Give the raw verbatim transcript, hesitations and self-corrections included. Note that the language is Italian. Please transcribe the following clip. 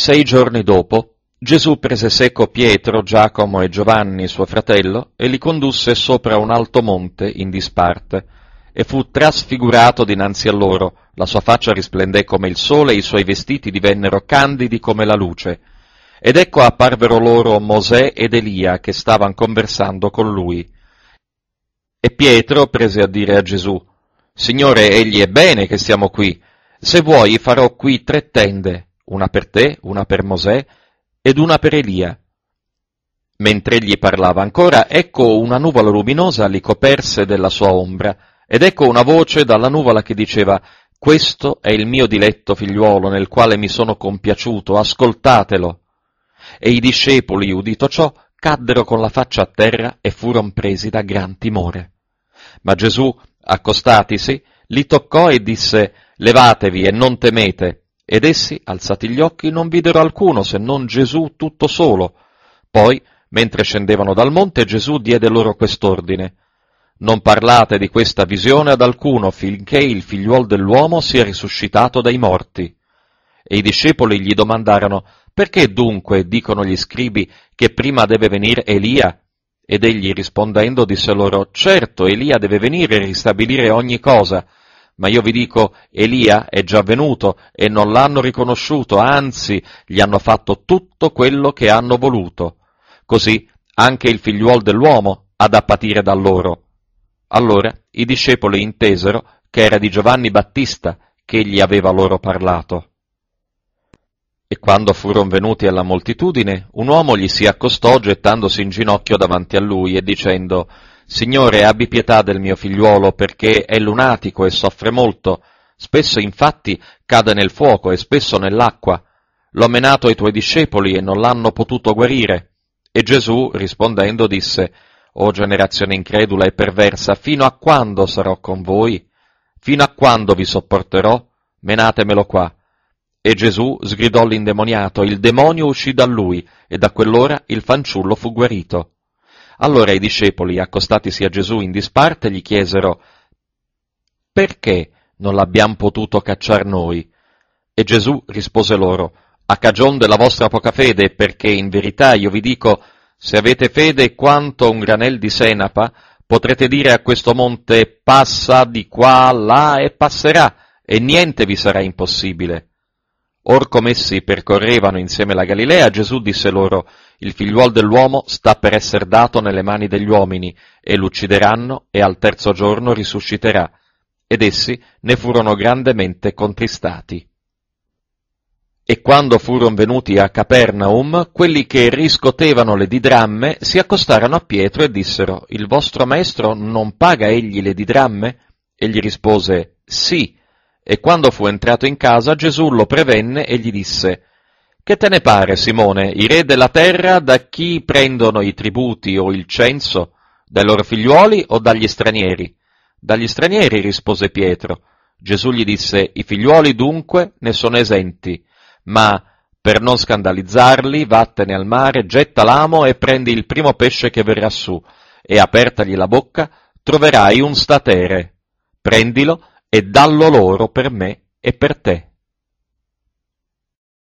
Sei giorni dopo, Gesù prese seco Pietro, Giacomo e Giovanni, suo fratello, e li condusse sopra un alto monte in disparte, e fu trasfigurato dinanzi a loro, la sua faccia risplendé come il sole e i suoi vestiti divennero candidi come la luce. Ed ecco apparvero loro Mosè ed Elia che stavano conversando con lui. E Pietro prese a dire a Gesù: «Signore, egli è bene che siamo qui. Se vuoi farò qui tre tende, una per te, una per Mosè ed una per Elia». Mentre egli parlava ancora, ecco una nuvola luminosa li coperse della sua ombra, ed ecco una voce dalla nuvola che diceva: «Questo è il mio diletto figliuolo, nel quale mi sono compiaciuto, ascoltatelo». E i discepoli, udito ciò, caddero con la faccia a terra e furono presi da gran timore. Ma Gesù, accostatisi, li toccò e disse: «Levatevi e non temete». Ed essi, alzati gli occhi, non videro alcuno se non Gesù tutto solo. Poi, mentre scendevano dal monte, Gesù diede loro quest'ordine: «Non parlate di questa visione ad alcuno finché il figliuol dell'uomo sia risuscitato dai morti». E i discepoli gli domandarono: «Perché dunque dicono gli scribi che prima deve venire Elia?» Ed egli rispondendo disse loro: «Certo, Elia deve venire e ristabilire ogni cosa. Ma io vi dico, Elia è già venuto e non l'hanno riconosciuto, anzi, gli hanno fatto tutto quello che hanno voluto. Così anche il figliuol dell'uomo ha da patire da loro». Allora i discepoli intesero che era di Giovanni Battista che egli aveva loro parlato. E quando furono venuti alla moltitudine, un uomo gli si accostò gettandosi in ginocchio davanti a lui e dicendo: «Signore, abbi pietà del mio figliuolo, perché è lunatico e soffre molto. Spesso infatti cade nel fuoco e spesso nell'acqua. L'ho menato ai tuoi discepoli e non l'hanno potuto guarire». E Gesù, rispondendo, disse: «O generazione incredula e perversa, fino a quando sarò con voi? Fino a quando vi sopporterò? Menatemelo qua». E Gesù sgridò l'indemoniato, il demonio uscì da lui, e da quell'ora il fanciullo fu guarito. Allora i discepoli, accostatisi a Gesù in disparte, gli chiesero: «Perché non l'abbiamo potuto cacciar noi?» E Gesù rispose loro: «A cagion della vostra poca fede, perché in verità io vi dico, se avete fede quanto un granel di senapa, potrete dire a questo monte: passa di qua a là e passerà, e niente vi sarà impossibile». Or come essi percorrevano insieme la Galilea, Gesù disse loro: «Il figliuol dell'uomo sta per essere dato nelle mani degli uomini, e l'uccideranno, e al terzo giorno risusciterà». Ed essi ne furono grandemente contristati. E quando furono venuti a Capernaum, quelli che riscotevano le didramme si accostarono a Pietro e dissero: «Il vostro maestro non paga egli le didramme?» Egli rispose: «Sì». E quando fu entrato in casa, Gesù lo prevenne e gli disse: «Che te ne pare, Simone? I re della terra da chi prendono i tributi o il censo? Dai loro figliuoli o dagli stranieri?» «Dagli stranieri», rispose Pietro. Gesù gli disse: «I figliuoli dunque ne sono esenti, ma per non scandalizzarli, vattene al mare, getta l'amo e prendi il primo pesce che verrà su, e apertagli la bocca troverai un statere. Prendilo e dallo loro per me e per te».